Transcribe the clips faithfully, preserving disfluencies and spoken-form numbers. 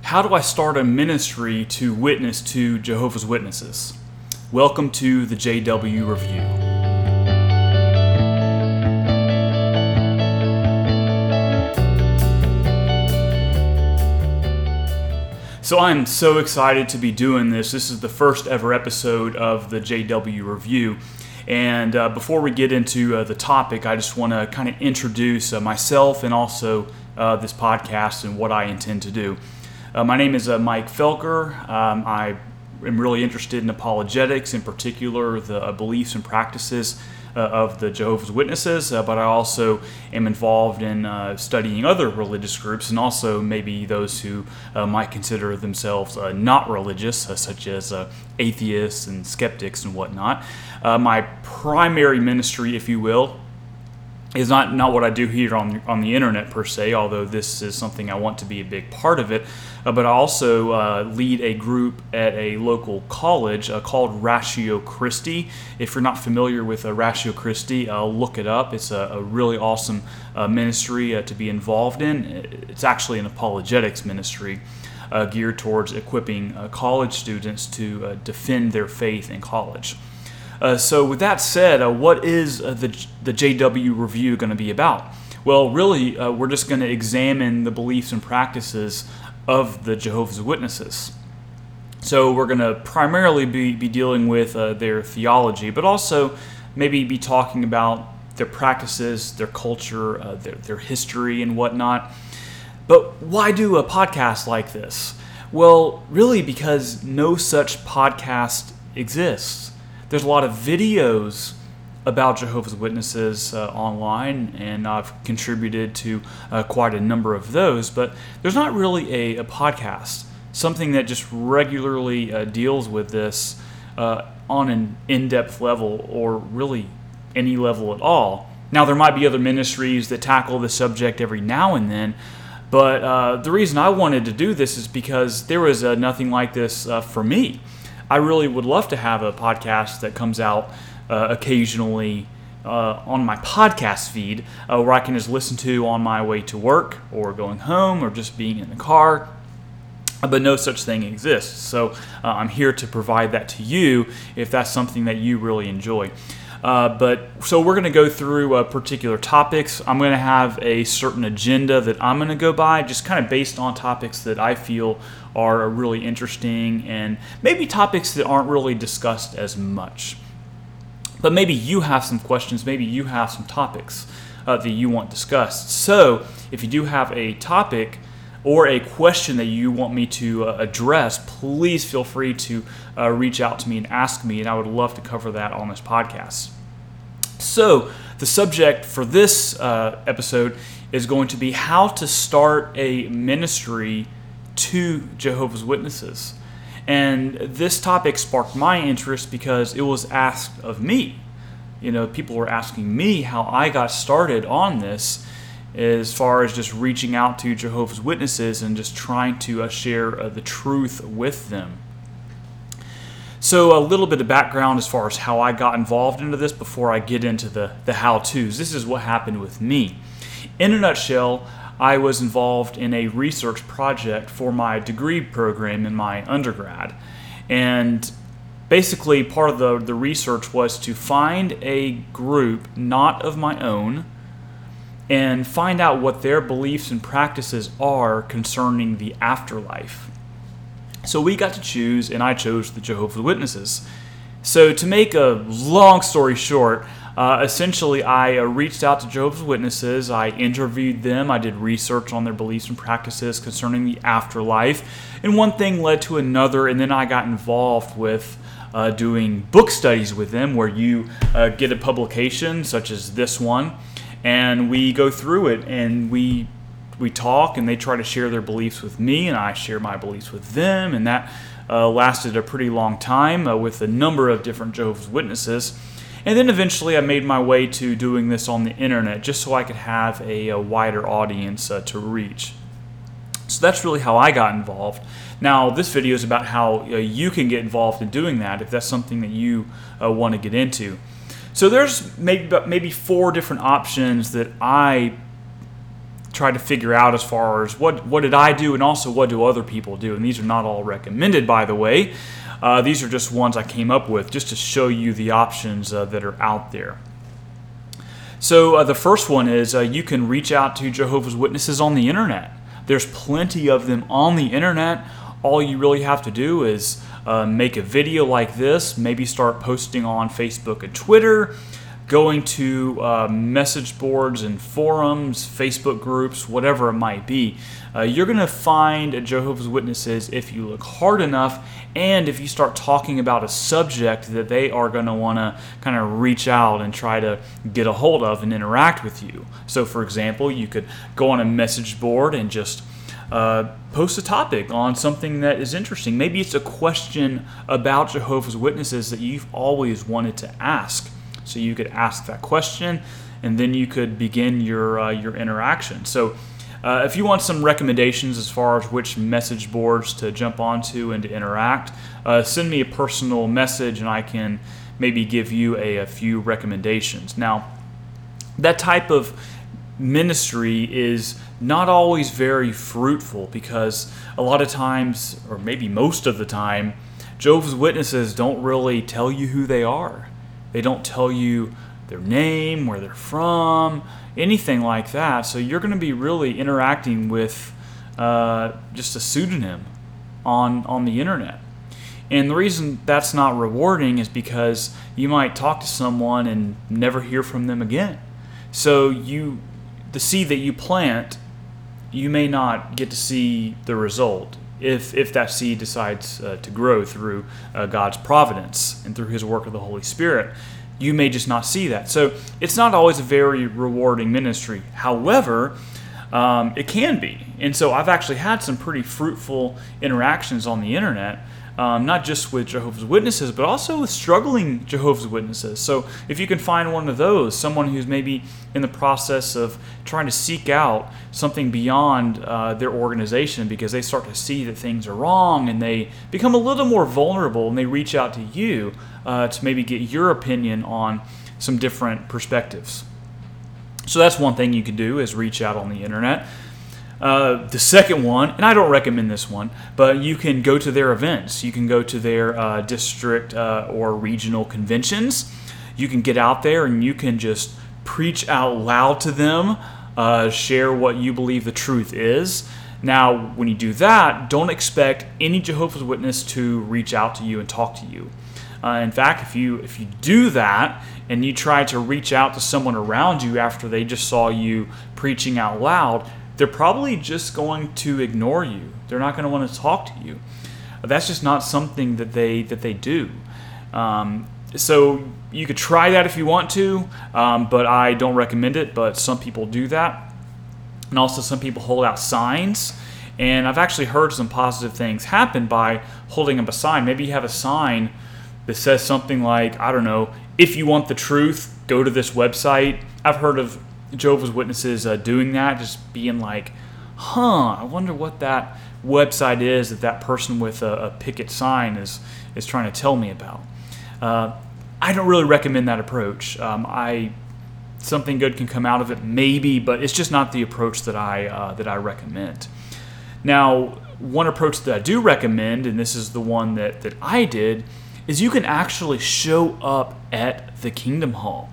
How do I start a ministry to witness to Jehovah's Witnesses? Welcome to the J W Review. So I'm so excited to be doing this. This is the first ever episode of the J W Review. And uh, before we get into uh, the topic, I just want to kind of introduce uh, myself and also uh, this podcast and what I intend to do. Uh, my name is uh, Mike Felker. Um, I am really interested in apologetics, in particular the uh, beliefs and practices uh, of the Jehovah's Witnesses, uh, but I also am involved in uh, studying other religious groups and also maybe those who uh, might consider themselves uh, not religious, uh, such as uh, atheists and skeptics and whatnot. Uh, my primary ministry, if you will, is not, not what I do here on, on the internet per se, although this is something I want to be a big part of it. Uh, but I also uh, lead a group at a local college uh, called Ratio Christi. If you're not familiar with uh, Ratio Christi, uh, look it up. It's a, a really awesome uh, ministry uh, to be involved in. It's actually an apologetics ministry uh, geared towards equipping uh, college students to uh, defend their faith in college. Uh, so with that said, uh, what is uh, the, the J W Review going to be about? Well, really, uh, we're just going to examine the beliefs and practices of the Jehovah's Witnesses. So we're going to primarily be, be dealing with uh, their theology, but also maybe be talking about their practices, their culture, uh, their, their history and whatnot. But why do a podcast like this? Well, really because no such podcast exists. There's a lot of videos about Jehovah's Witnesses uh, online, and I've contributed to uh, quite a number of those, but there's not really a, a podcast, something that just regularly uh, deals with this uh, on an in-depth level, or really any level at all. Now, there might be other ministries that tackle the subject every now and then, but uh, the reason I wanted to do this is because there was uh, nothing like this uh, for me. I really would love to have a podcast that comes out uh, occasionally uh, on my podcast feed uh, where I can just listen to on my way to work or going home or just being in the car. But no such thing exists. So uh, I'm here to provide that to you if that's something that you really enjoy. Uh, but so we're going to go through uh, particular topics. I'm going to have a certain agenda that I'm going to go by, just kind of based on topics that I feel are really interesting and maybe topics that aren't really discussed as much. But maybe you have some questions, maybe you have some topics uh, that you want discussed. So if you do have a topic or a question that you want me to uh, address, please feel free to uh, reach out to me and ask me, and I would love to cover that on this podcast. So the subject for this uh, episode is going to be how to start a ministry to Jehovah's Witnesses. And this topic sparked my interest because it was asked of me. You know, people were asking me how I got started on this, as far as just reaching out to Jehovah's Witnesses and just trying to uh, share uh, the truth with them. So a little bit of background as far as how I got involved into this before I get into the, the how-tos. This is what happened with me. In a nutshell, I was involved in a research project for my degree program in my undergrad. And basically part of the, the research was to find a group not of my own and find out what their beliefs and practices are concerning the afterlife. So we got to choose, and I chose the Jehovah's Witnesses. So to make a long story short, uh, essentially I uh, reached out to Jehovah's Witnesses, I interviewed them, I did research on their beliefs and practices concerning the afterlife, and one thing led to another, and then I got involved with uh, doing book studies with them, where you uh, get a publication such as this one, and we go through it, and we we talk, and they try to share their beliefs with me, and I share my beliefs with them, and that uh, lasted a pretty long time uh, with a number of different Jehovah's Witnesses. And then eventually I made my way to doing this on the internet, just so I could have a, a wider audience uh, to reach. So that's really how I got involved. Now, this video is about how uh, you can get involved in doing that if that's something that you uh, want to get into. So there's maybe maybe four different options that I try to figure out as far as what, what did I do and also what do other people do. And these are not all recommended, by the way. Uh, these are just ones I came up with just to show you the options uh, that are out there. So uh, the first one is uh, you can reach out to Jehovah's Witnesses on the internet. There's plenty of them on the internet. All you really have to do is uh, make a video like this, maybe start posting on Facebook and Twitter, going to uh, message boards and forums, Facebook groups, whatever it might be. Uh, you're going to find Jehovah's Witnesses if you look hard enough, and if you start talking about a subject that they are going to want to kind of reach out and try to get a hold of and interact with you. So for example, you could go on a message board and just uh, post a topic on something that is interesting. Maybe it's a question about Jehovah's Witnesses that you've always wanted to ask. So you could ask that question, and then you could begin your uh, your interaction. So uh, if you want some recommendations as far as which message boards to jump onto and to interact, uh, send me a personal message, and I can maybe give you a, a few recommendations. Now, that type of ministry is not always very fruitful because a lot of times, or maybe most of the time, Jehovah's Witnesses don't really tell you who they are. They don't tell you their name, where they're from, anything like that. So you're going to be really interacting with uh, just a pseudonym on, on the internet. And the reason that's not rewarding is because you might talk to someone and never hear from them again. So you, the seed that you plant, you may not get to see the result if if that seed decides uh, to grow through uh, God's providence and through His work of the Holy Spirit. You may just not see that. So it's not always a very rewarding ministry. However, um, it can be. And so I've actually had some pretty fruitful interactions on the internet, um, not just with Jehovah's Witnesses, but also with struggling Jehovah's Witnesses. So if you can find one of those, someone who's maybe in the process of trying to seek out something beyond uh, their organization because they start to see that things are wrong and they become a little more vulnerable and they reach out to you uh, to maybe get your opinion on some different perspectives. So that's one thing you can do, is reach out on the internet. Uh, the second one, and I don't recommend this one, but you can go to their events. You can go to their uh, district uh, or regional conventions. You can get out there and you can just preach out loud to them, uh, share what you believe the truth is. Now, when you do that, don't expect any Jehovah's Witness to reach out to you and talk to you. Uh, in fact, if you if you do that and you try to reach out to someone around you after they just saw you preaching out loud, they're probably just going to ignore you. They're not going to want to talk to you. That's just not something that they that they do. Um, so you could try that if you want to, um, but I don't recommend it. But some people do that, and also some people hold out signs. And I've actually heard some positive things happen by holding up a sign. Maybe you have a sign that says something like, I don't know, if you want the truth, go to this website. I've heard of Jehovah's Witnesses uh, doing that, just being like, huh, I wonder what that website is that that person with a, a picket sign is is trying to tell me about. Uh, I don't really recommend that approach. Um, I something good can come out of it, maybe, but it's just not the approach that I uh, that I recommend. Now, one approach that I do recommend, and this is the one that, that I did, is you can actually show up at the Kingdom Hall.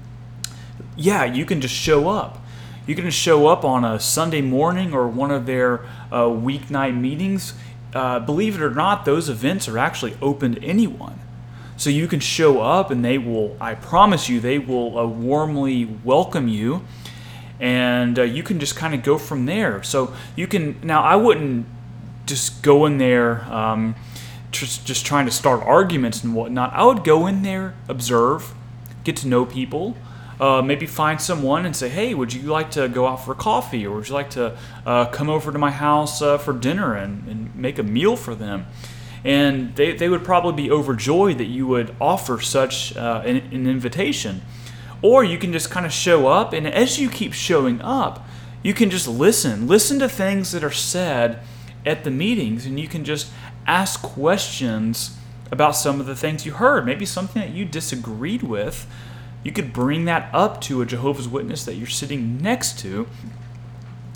Yeah, you can just show up. You can just show up on a Sunday morning or one of their uh, weeknight meetings. Uh, believe it or not, those events are actually open to anyone. So you can show up and they will, I promise you, they will uh, warmly welcome you. And uh, you can just kind of go from there. So you can, now I wouldn't just go in there um, just, just trying to start arguments and whatnot. I would go in there, observe, get to know people. Uh, maybe find someone and say, hey, would you like to go out for coffee, or would you like to uh, come over to my house uh, for dinner and, and make a meal for them? And they, they would probably be overjoyed that you would offer such uh, an, an invitation. Or you can just kind of show up, and as you keep showing up, you can just listen. Listen to things that are said at the meetings, and you can just ask questions about some of the things you heard. Maybe something that you disagreed with. You could bring that up to a Jehovah's Witness that you're sitting next to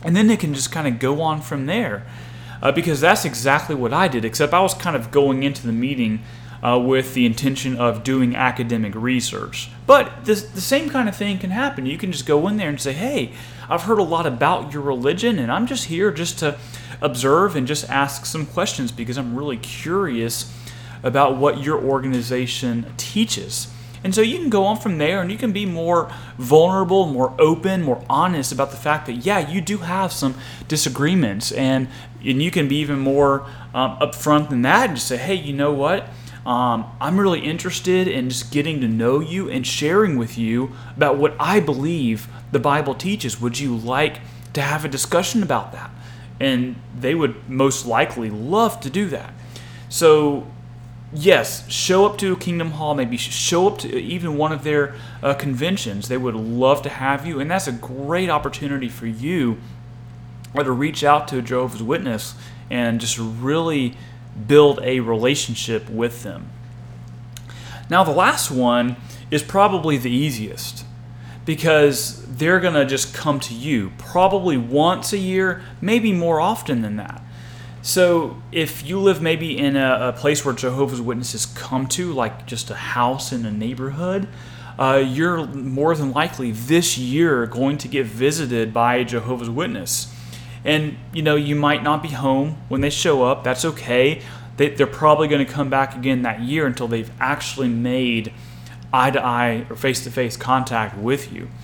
And then they can just kind of go on from there. Uh, because that's exactly what I did, except I was kind of going into the meeting uh, with the intention of doing academic research. But this, the same kind of thing can happen. You can just go in there and say, hey, I've heard a lot about your religion, and I'm just here just to observe and just ask some questions because I'm really curious about what your organization teaches. And so you can go on from there, and you can be more vulnerable, more open, more honest about the fact that, yeah, you do have some disagreements. And, and you can be even more um, upfront than that and just say, hey, you know what? Um, I'm really interested in just getting to know you and sharing with you about what I believe the Bible teaches. Would you like to have a discussion about that? And they would most likely love to do that. So, yes, show up to Kingdom Hall, maybe show up to even one of their uh, conventions. They would love to have you, and that's a great opportunity for you or to reach out to a Jehovah's Witness and just really build a relationship with them. Now, the last one is probably the easiest because they're going to just come to you probably once a year, maybe more often than that. So if you live maybe in a, a place where Jehovah's Witnesses come to, like just a house in a neighborhood, uh, you're more than likely this year going to get visited by a Jehovah's Witness. And, you know, you might not be home when they show up. That's okay. They, they're probably going to come back again that year until they've actually made eye-to-eye or face-to-face contact with you.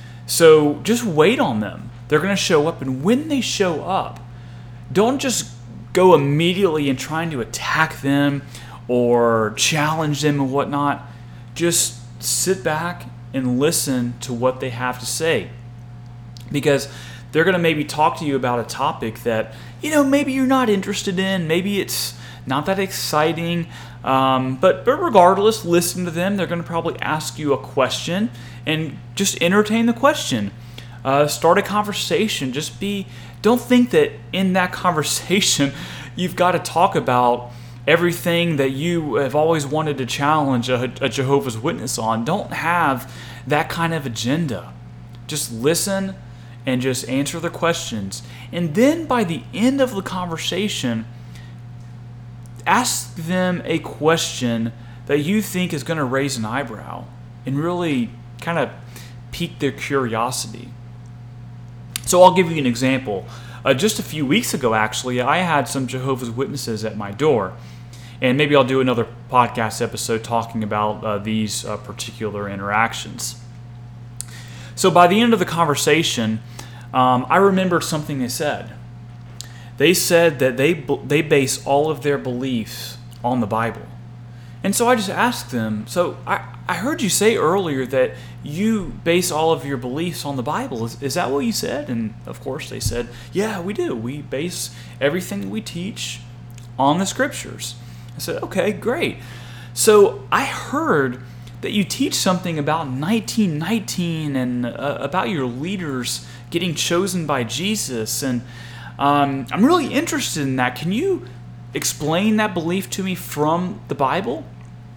So just wait on them. They're going to show up, and when they show up, don't just go immediately and trying to attack them or challenge them and whatnot. Just sit back and listen to what they have to say. Because they're going to maybe talk to you about a topic that, you know, maybe you're not interested in. Maybe it's not that exciting. Um, but, but regardless, listen to them. They're going to probably ask you a question and just entertain the question. Uh, start a conversation. Just be, don't think that in that conversation you've got to talk about everything that you have always wanted to challenge a, a Jehovah's Witness on. Don't have that kind of agenda. Just listen and just answer the questions. And then by the end of the conversation, ask them a question that you think is going to raise an eyebrow and really kind of pique their curiosity. So I'll give you an example. Uh, just a few weeks ago, actually, I had some Jehovah's Witnesses at my door. And maybe I'll do another podcast episode talking about uh, these uh, particular interactions. So by the end of the conversation, um, I remembered something they said. They said that they they base all of their beliefs on the Bible. And so I just asked them, so I, I heard you say earlier that you base all of your beliefs on the Bible. Is, is that what you said? And of course they said, yeah, we do. We base everything we teach on the Scriptures. I said, okay, great. So I heard that you teach something about nineteen nineteen and uh, about your leaders getting chosen by Jesus. And um, I'm really interested in that. Can you explain that belief to me from the Bible?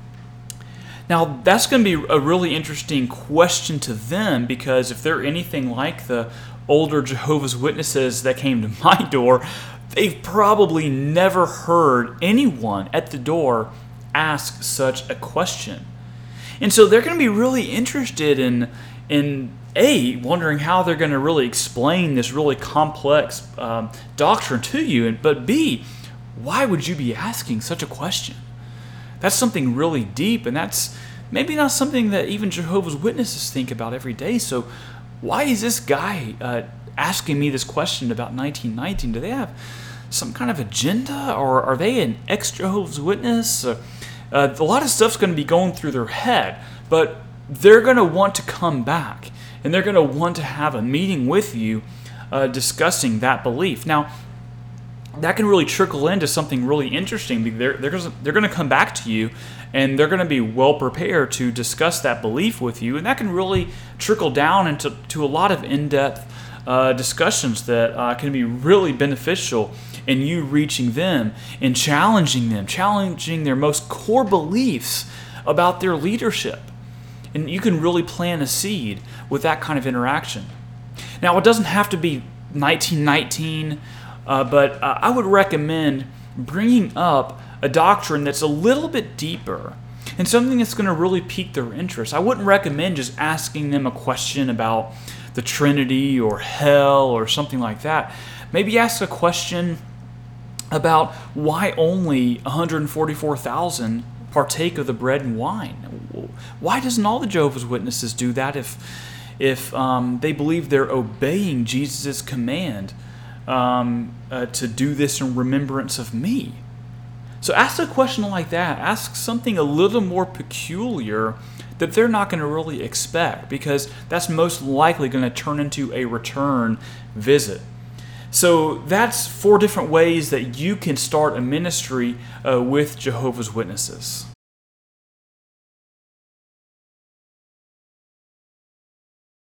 Now, that's going to be a really interesting question to them, because if they're anything like the older Jehovah's Witnesses that came to my door, they've probably never heard anyone at the door ask such a question. And so they're going to be really interested in, in A, wondering how they're going to really explain this really complex um, doctrine to you, but B, why would you be asking such a question? That's something really deep, and that's maybe not something that even Jehovah's Witnesses think about every day. So why is this guy uh, asking me this question about nineteen nineteen? Do they have some kind of agenda, or are they an ex-Jehovah's Witness? Uh, uh, a lot of stuff's going to be going through their head, but they're going to want to come back, and they're going to want to have a meeting with you uh, discussing that belief. Now, that can really trickle into something really interesting. They're, they're, they're going to come back to you, and they're going to be well prepared to discuss that belief with you, and that can really trickle down into to a lot of in-depth uh, discussions that uh, can be really beneficial in you reaching them and challenging them, challenging their most core beliefs about their leadership. And you can really plant a seed with that kind of interaction. Now, it doesn't have to be nineteen nineteen, uh, but uh, I would recommend bringing up a doctrine that's a little bit deeper and something that's going to really pique their interest. I wouldn't recommend just asking them a question about the Trinity or hell or something like that. Maybe ask a question about why only one hundred forty-four thousand partake of the bread and wine. Why doesn't all the Jehovah's Witnesses do that if if um, they believe they're obeying Jesus' command um, uh, to do this in remembrance of me? So ask a question like that. Ask something a little more peculiar that they're not going to really expect, because that's most likely going to turn into a return visit. So that's four different ways that you can start a ministry uh, with Jehovah's Witnesses.